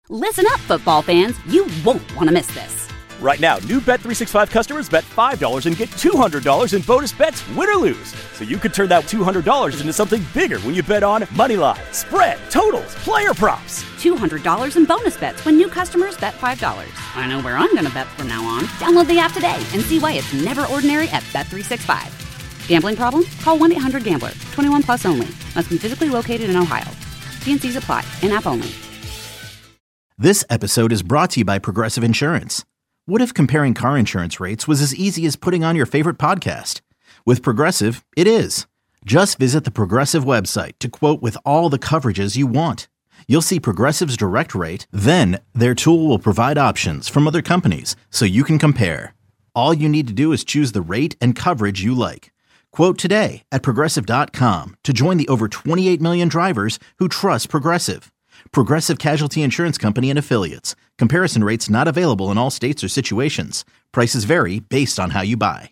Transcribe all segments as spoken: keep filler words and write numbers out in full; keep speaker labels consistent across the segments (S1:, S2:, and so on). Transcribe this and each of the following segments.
S1: Listen up, football fans. You won't want to miss this.
S2: Right now, new Bet three sixty-five customers bet five dollars and get two hundred dollars in bonus bets, win or lose. So you could turn that two hundred dollars into something bigger when you bet on moneyline, spread, totals, player props.
S1: two hundred dollars in bonus bets when new customers bet five dollars. I know where I'm going to bet from now on. Download the app today and see why it's never ordinary at Bet three sixty-five. Gambling problem? Call one eight hundred gambler. twenty-one plus only. Must be physically located in Ohio. T and C's apply. In-app only.
S3: This episode is brought to you by Progressive Insurance. What if comparing car insurance rates was as easy as putting on your favorite podcast? With Progressive, it is. Just visit the Progressive website to quote with all the coverages you want. You'll see Progressive's direct rate, then their tool will provide options from other companies so you can compare. All you need to do is choose the rate and coverage you like. Quote today at Progressive dot com to join the over twenty-eight million drivers who trust Progressive. Progressive Casualty Insurance Company and Affiliates. Comparison rates not available in all states or situations. Prices vary based on how you buy.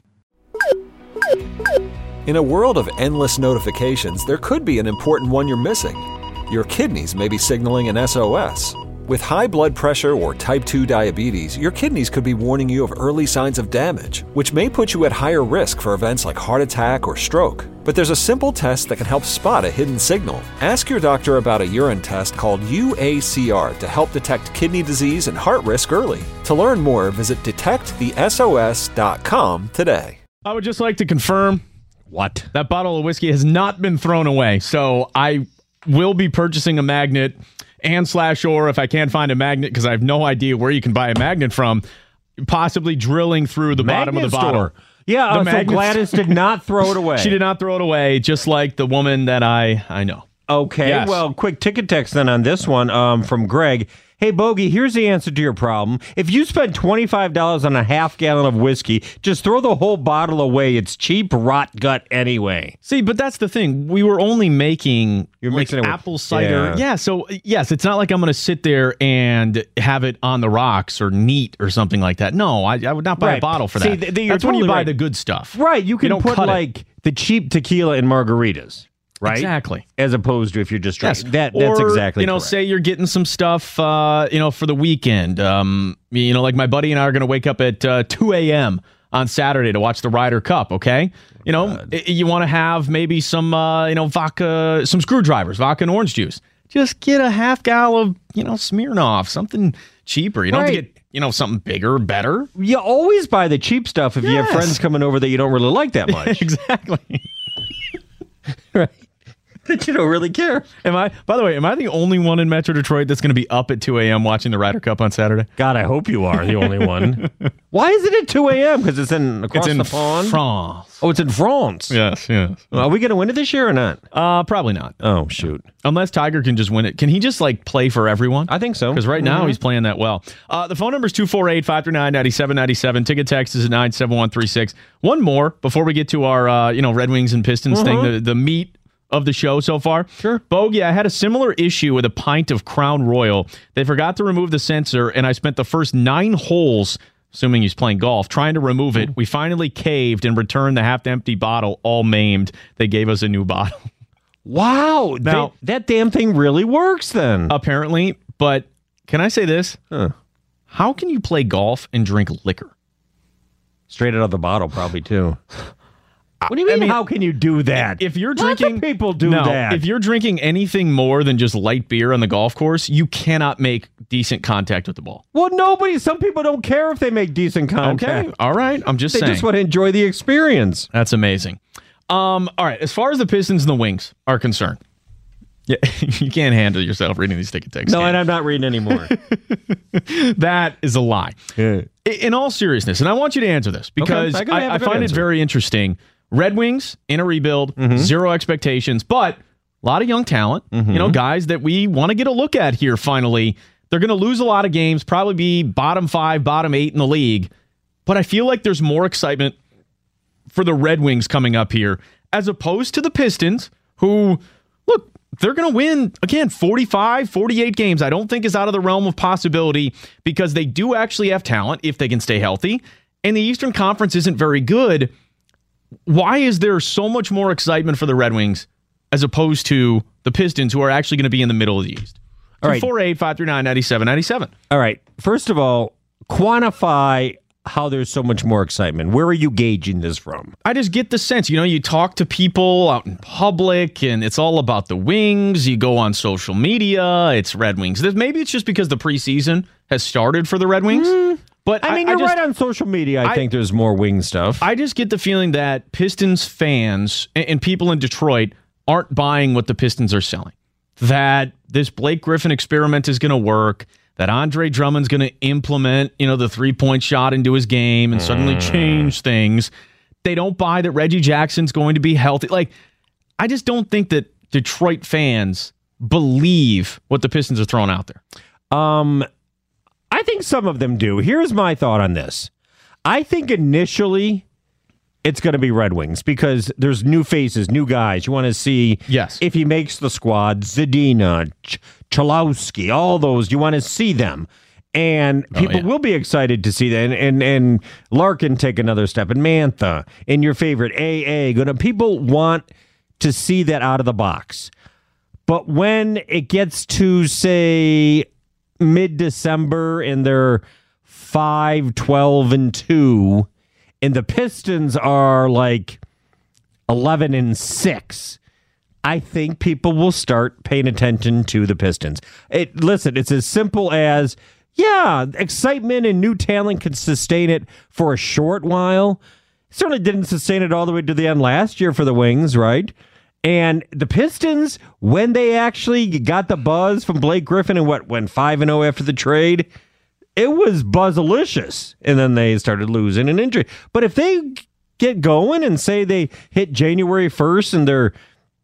S4: In a world of endless notifications, there could be an important one you're missing. Your kidneys may be signaling an S O S. With high blood pressure or type two diabetes, your kidneys could be warning you of early signs of damage, which may put you at higher risk for events like heart attack or stroke. But there's a simple test that can help spot a hidden signal. Ask your doctor about a urine test called U A C R to help detect kidney disease and heart risk early. To learn more, visit detect the S O S dot com today.
S5: I would just like to confirm what that bottle of whiskey has not been thrown away. So I will be purchasing a magnet and slash or if I can't find a magnet because I have no idea where you can buy a magnet from, possibly drilling through the
S6: magnet
S5: bottom of the
S6: store.
S5: bottle.
S6: Yeah, uh, so Gladys did not throw it away.
S5: She did not throw it away, just like the woman that I, I know.
S6: Okay,
S5: yes.
S6: Well, quick ticket text then on this one um, from Greg. Hey, Bogey, here's the answer to your problem. If you spend twenty-five dollars on a half gallon of whiskey, just throw the whole bottle away. It's cheap rot gut anyway.
S5: See, but that's the thing. We were only making
S6: You're
S5: like
S6: mixing it with,
S5: apple cider.
S6: Yeah.
S5: yeah, so yes, it's not like I'm going to sit there and have it on the rocks or neat or something like that. No, I, I would not buy
S6: Right.
S5: a bottle for
S6: See,
S5: that.
S6: th- th-
S5: That's
S6: you're
S5: when you
S6: totally
S5: buy
S6: right.
S5: the good stuff.
S6: Right, you can
S5: don't
S6: put
S5: cut it.
S6: like the cheap tequila in margaritas. Right?
S5: Exactly.
S6: As opposed to if you're just drinking.
S5: Yes.
S6: That,
S5: or,
S6: that's exactly
S5: you know,
S6: correct.
S5: say you're getting some stuff, uh, you know, for the weekend. Um, you know, like my buddy and I are going to wake up at uh, two a.m. on Saturday to watch the Ryder Cup, okay? You know, I- you want to have maybe some, uh, you know, vodka, some screwdrivers, vodka and orange juice. Just get a half gallon of, you know, Smirnoff, something cheaper. You don't
S6: Right.
S5: have to get, you know, something bigger, better.
S6: You always buy the cheap stuff if you have
S5: Yes.
S6: friends coming over that you don't really like that much.
S5: Exactly.
S6: Right. That you don't really care.
S5: Am I, by the way, am I the only one in Metro Detroit that's going to be up at two a.m. watching the Ryder Cup on Saturday?
S6: God, I hope you are the only one. Why is it at two a.m.? Because it's in across
S5: It's in
S6: the pond?
S5: France.
S6: Oh, it's in France.
S5: Yes, yes.
S6: Are we going to win it this year or not?
S5: Uh, probably not.
S6: Oh, shoot.
S5: Unless Tiger can just win it. Can he just like play for everyone?
S6: I think so.
S5: Because right now
S6: Mhm.
S5: he's playing that well. Uh, the phone number is two four eight, five three nine, nine seven nine seven. Ticket text is at nine seven one three six. One more before we get to our uh, you know Red Wings and Pistons
S6: Uh-huh.
S5: thing, the, the meat of the show so far.
S6: Sure.
S5: Bogey, I had a similar issue with a pint of Crown Royal. They forgot to remove the sensor, and I spent the first nine holes, assuming he's playing golf, trying to remove it. We finally caved and returned the half-empty bottle, all maimed. They gave us a new bottle.
S6: Wow.
S5: Now-
S6: that, that damn thing really works then.
S5: Apparently, but can I say this?
S6: Huh.
S5: How can you play golf and drink liquor?
S6: Straight out of the bottle, probably, too. What do you mean,
S5: I mean,
S6: how can you do that?
S5: If you're
S6: Lots
S5: drinking,
S6: of people do
S5: no,
S6: that.
S5: If you're drinking anything more than just light beer on the golf course, you cannot make decent contact with the ball.
S6: Well, nobody, some people don't care if they make decent contact.
S5: Okay, all right. I'm just
S6: They
S5: saying.
S6: just want to enjoy the experience.
S5: That's amazing. Um, all right. As far as the Pistons and the Wings are concerned, yeah, you can't handle yourself reading these ticket texts.
S6: No,
S5: can
S6: and
S5: you?
S6: I'm not reading anymore.
S5: That is a lie.
S6: Yeah.
S5: I- In all seriousness, and I want you to answer this because
S6: I gotta have
S5: I,
S6: a
S5: I
S6: good
S5: find
S6: answer.
S5: it very interesting. Red Wings in a rebuild,
S6: Mm-hmm.
S5: zero expectations, but a lot of young talent.
S6: Mm-hmm.
S5: You know, guys that we want to get a look at here finally. They're going to lose a lot of games, probably be bottom five, bottom eight in the league. But I feel like there's more excitement for the Red Wings coming up here as opposed to the Pistons, who, look, they're going to win, again, forty-five, forty-eight games. I don't think is out of the realm of possibility because they do actually have talent if they can stay healthy. And the Eastern Conference isn't very good. Why is there so much more excitement for the Red Wings as opposed to the Pistons, who are actually going to be in the middle of the East?
S6: All right.
S5: two four eight, five three nine, nine seven nine seven.
S6: All right. First of all, quantify how there's so much more excitement. Where are you gauging this from?
S5: I just get the sense, you know, you talk to people out in public and it's all about the Wings. You go on social media, it's Red Wings. Maybe it's just because the preseason has started for the Red Wings. Mm,
S6: but I mean, I, you're I just, right on social media. I, I think there's more Wing stuff.
S5: I just get the feeling that Pistons fans and, and people in Detroit aren't buying what the Pistons are selling. That this Blake Griffin experiment is going to work. That Andre Drummond's going to implement, you know, the three-point shot into his game and suddenly change things. They don't buy that Reggie Jackson's going to be healthy. Like, I just don't think that Detroit fans believe what the Pistons are throwing out there.
S6: Um, I think some of them do. Here's my thought on this. I think initially it's going to be Red Wings because there's new faces, new guys. You want to see
S5: yes.
S6: if he makes the squad, Zadina, Ch- Chalowski, all those. You want to see them. And people oh, yeah. will be excited to see that. And, and and Larkin take another step. And Mantha, and your favorite, A A. Gonna, people want to see that out of the box. But when it gets to, say, mid-December and they're five, twelve, and two, and the Pistons are like eleven and six, I think people will start paying attention to the Pistons. It, listen, it's as simple as, yeah, excitement and new talent can sustain it for a short while. Certainly didn't sustain it all the way to the end last year for the Wings, right? And the Pistons, when they actually got the buzz from Blake Griffin and what went five and oh after the trade, it was buzzalicious. And then they started losing an injury. But if they get going and say they hit January first and they're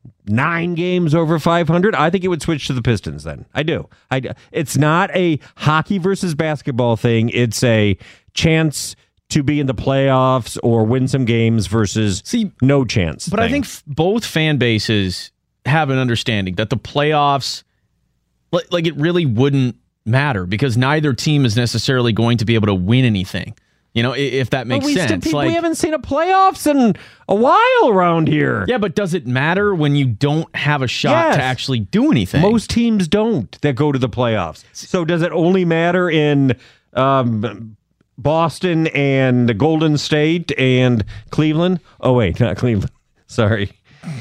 S6: nine games over five hundred, I think it would switch to the Pistons then. I do. I, it's not a hockey versus basketball thing. It's a chance to be in the playoffs or win some games versus See, no chance.
S5: But
S6: thing.
S5: I think f- both fan bases have an understanding that the playoffs, like, like it really wouldn't matter because neither team is necessarily going to be able to win anything. You know, if that makes
S6: we
S5: sense.
S6: Still,
S5: like,
S6: we haven't seen a playoffs in a while around here.
S5: Yeah, but does it matter when you don't have a shot
S6: yes.
S5: to actually do anything?
S6: Most teams don't that go to the playoffs. So does it only matter in um, Boston and Golden State and Cleveland? Oh, wait, not Cleveland. Sorry.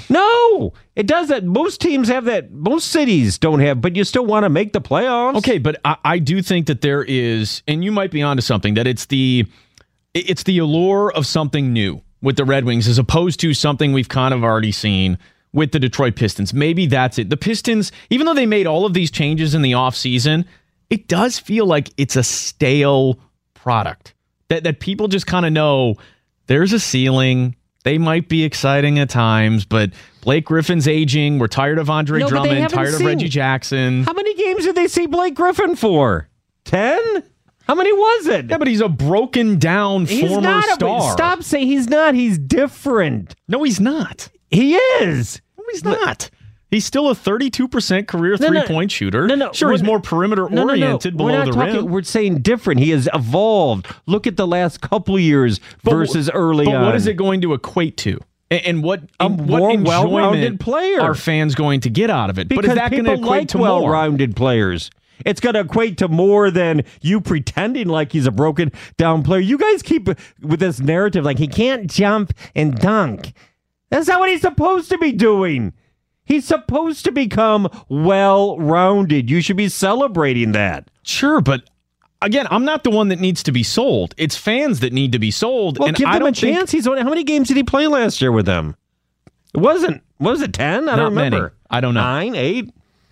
S6: No, it doesn't. Most teams have that. Most cities don't have, but you still want to make the playoffs.
S5: Okay, but I, I do think that there is, and you might be onto something, that it's the it's the allure of something new with the Red Wings as opposed to something we've kind of already seen with the Detroit Pistons. Maybe that's it. The Pistons, even though they made all of these changes in the offseason, it does feel like it's a stale product. That that people just kind of know there's a ceiling. They might be exciting at times, but Blake Griffin's aging. We're tired of Andre
S6: no,
S5: Drummond, tired seen, of Reggie Jackson.
S6: How many games did they see Blake Griffin for? Ten? How many was it?
S5: Yeah, but he's a broken down
S6: he's
S5: former
S6: not
S5: star.
S6: A, stop saying he's not. He's different.
S5: No, he's not.
S6: He is.
S5: No, he's not. He's still a thirty-two percent career
S6: no,
S5: three-point
S6: no,
S5: shooter.
S6: No, no,
S5: sure, he's more perimeter-oriented
S6: no, no, no.
S5: below the
S6: talking,
S5: rim.
S6: We're saying different. He has evolved. Look at the last couple years
S5: but,
S6: versus early
S5: but
S6: on.
S5: But what is it going to equate to? And, and what,
S6: a
S5: what
S6: more well-rounded player
S5: are fans going to get out of it?
S6: Because
S5: but is that going to equate
S6: like
S5: to
S6: well-rounded
S5: more?
S6: players. It's going to equate to more than you pretending like he's a broken down player. You guys keep with this narrative like he can't jump and dunk. That's not what he's supposed to be doing. He's supposed to become well-rounded. You should be celebrating that.
S5: Sure, but again, I'm not the one that needs to be sold. It's fans that need to be sold.
S6: Well,
S5: and
S6: give
S5: I
S6: them
S5: don't
S6: a chance.
S5: Think...
S6: He's only, how many games did he play last year with them? It wasn't. What was it, ten? I
S5: not
S6: don't remember.
S5: Many. I don't know.
S6: Nine, eight?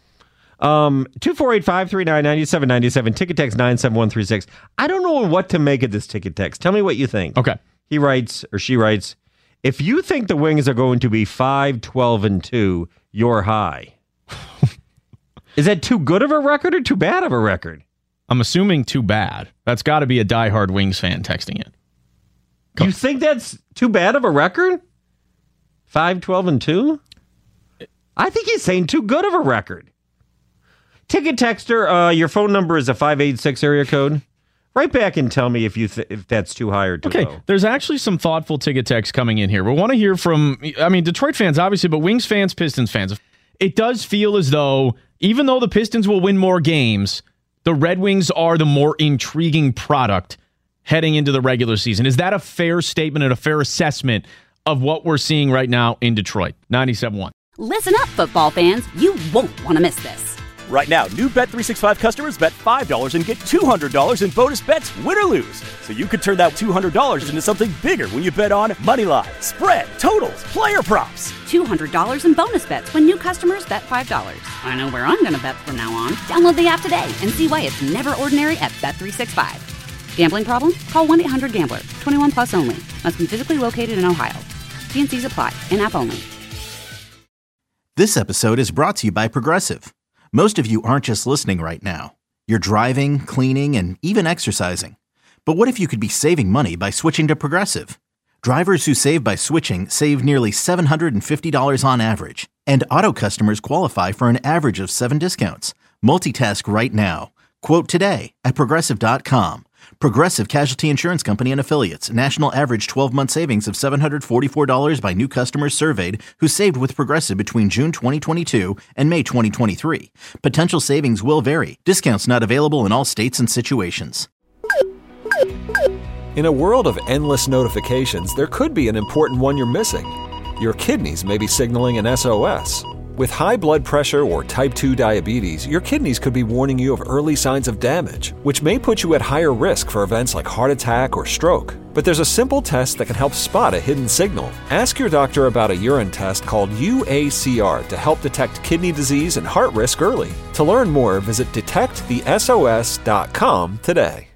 S6: Um, two four eight, five three nine, nine seven nine seven, ticket text nine seven one three six. I don't know what to make of this ticket text. Tell me what you think.
S5: Okay.
S6: He writes, or she writes, if you think the Wings are going to be five, twelve, and two, you're high. Is that too good of a record or too bad of a record?
S5: I'm assuming too bad. That's got to be a diehard Wings fan texting in.
S6: Come. You think that's too bad of a record? five, twelve, and two? I think he's saying too good of a record. Ticket texter, uh, your phone number is a five eight six area code. Write back and tell me if you th- if that's too high or too
S5: okay,
S6: low.
S5: Okay, there's actually some thoughtful ticket text coming in here. We want to hear from, I mean, Detroit fans, obviously, but Wings fans, Pistons fans. it does feel as though, even though the Pistons will win more games, the Red Wings are the more intriguing product heading into the regular season. Is that a fair statement and a fair assessment of what we're seeing right now in Detroit? ninety-seven point one.
S1: Listen up, football fans. You won't want to miss this.
S2: Right now, new Bet three sixty-five customers bet five dollars and get two hundred dollars in bonus bets, win or lose. So you could turn that two hundred dollars into something bigger when you bet on moneyline, spread, totals, player props.
S1: two hundred dollars in bonus bets when new customers bet five dollars. I know where I'm going to bet from now on. Download the app today and see why it's never ordinary at Bet three sixty-five. Gambling problem? Call one eight hundred gambler. twenty-one plus only. Must be physically located in Ohio. T and C's apply. In-app only.
S3: This episode is brought to you by Progressive. Most of you aren't just listening right now. You're driving, cleaning, and even exercising. But what if you could be saving money by switching to Progressive? Drivers who save by switching save nearly seven hundred fifty dollars on average. And auto customers qualify for an average of seven discounts. Multitask right now. Quote today at Progressive dot com. Progressive Casualty Insurance Company and Affiliates. National average twelve-month savings of seven hundred forty-four dollars by new customers surveyed who saved with Progressive between June twenty twenty-two and May twenty twenty-three. Potential savings will vary. Discounts not available in all states and situations.
S4: In a world of endless notifications, there could be an important one you're missing. Your kidneys may be signaling an S O S. With high blood pressure or type two diabetes, your kidneys could be warning you of early signs of damage, which may put you at higher risk for events like heart attack or stroke. But there's a simple test that can help spot a hidden signal. Ask your doctor about a urine test called U A C R to help detect kidney disease and heart risk early. To learn more, visit detect the S O S dot com today.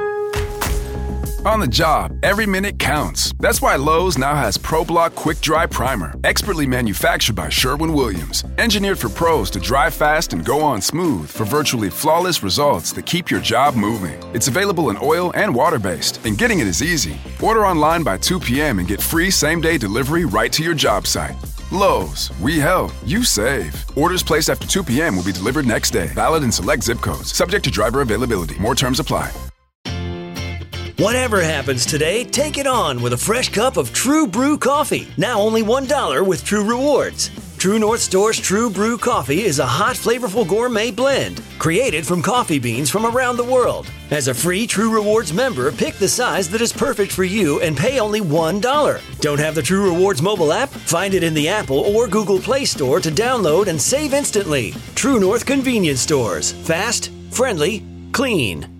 S7: On the job, every minute counts. That's why Lowe's now has ProBlock Quick Dry Primer, expertly manufactured by Sherwin-Williams. Engineered for pros to dry fast and go on smooth for virtually flawless results that keep your job moving. It's available in oil and water-based, and getting it is easy. Order online by two p.m. and get free same-day delivery right to your job site. Lowe's, we help, you save. Orders placed after two p.m. will be delivered next day. Valid in select zip codes. Subject to driver availability. More terms apply.
S8: Whatever happens today, take it on with a fresh cup of True Brew coffee. Now only one dollar with True Rewards. True North Store's True Brew coffee is a hot, flavorful gourmet blend created from coffee beans from around the world. As a free True Rewards member, pick the size that is perfect for you and pay only one dollar. Don't have the True Rewards mobile app? Find it in the Apple or Google Play Store to download and save instantly. True North Convenience Stores. Fast, friendly, clean.